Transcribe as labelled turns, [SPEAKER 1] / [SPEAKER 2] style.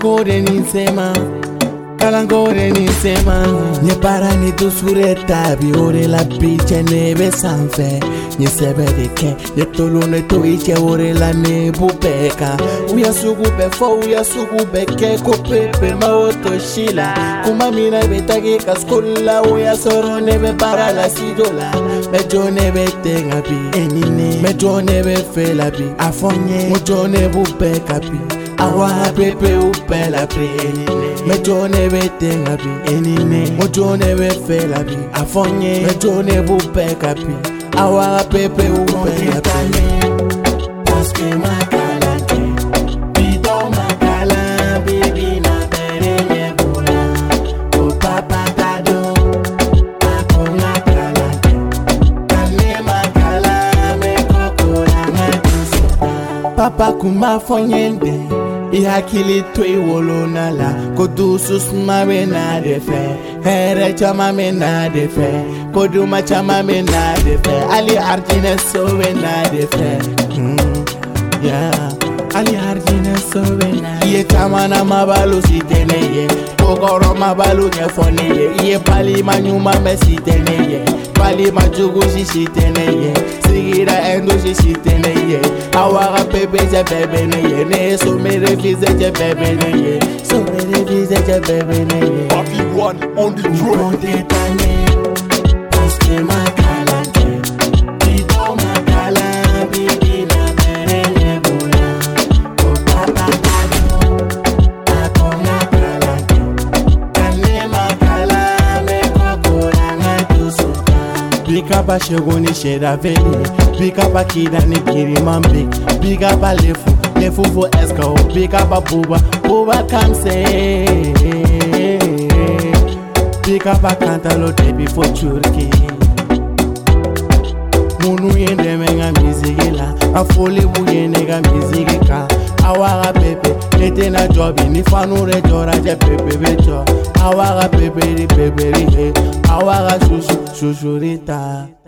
[SPEAKER 1] Kalangore ni sema Nye para ni dusureta bi ore la biche nebe sanfe Nye sebe deke Nye tolu ne to iche ore la nebu beka Uya sugu befo uya sugu beke Ko pepe ma oto shila Kuma mina betake kaskola Uya soro nebe para la sidola Mejo nebe tenga bi Enine Mejo nebe fela bi Afonye Mojo nebu beka bi Awa pepe upela pri Mejo nebe tenga bi Enine Mojo nebe fela bi Afonye Mejo nebu beka bi Awa pepe upela pri Paske makalake Bido makala Bibi na tere nyebula O papa tado Ako makalake Kane makala Mekokora Medusuka Papa kuma fonyende Ihakili tui wolo nala Kodusus mame na defe Here chama me na defe Koduma chama me na defe Ali arjine sowe na defe Yeah Ali arjine sowe na Iye chama na mabalu siteneye Kogoro mabalu nyefoneye Iye pali manyuma me siteneye Pali majugu siteneye Sigira endo siteneye Awara pepe je bebe neye Ne so me revize je bebe neye So me revize je bebe neye
[SPEAKER 2] Papi one on the drum.
[SPEAKER 1] Monte tane Paske makalante Bido makala Bibi na mere nebula O papa tado Ako makalante Kane makala Mekokora Medusuka Bika ba shegoni sheda veli Bika ba kida ni kiri mambi Bika ba lefu for eska Bika ba buba kamse Bika ba kantalo debi for churki Munu yende menga mizigila Afole bu yende ga mizigika Awaga pepe Nete na jobi Ni fanure jora je pepe bejo Awaga pepe ri he Awaga shushu rita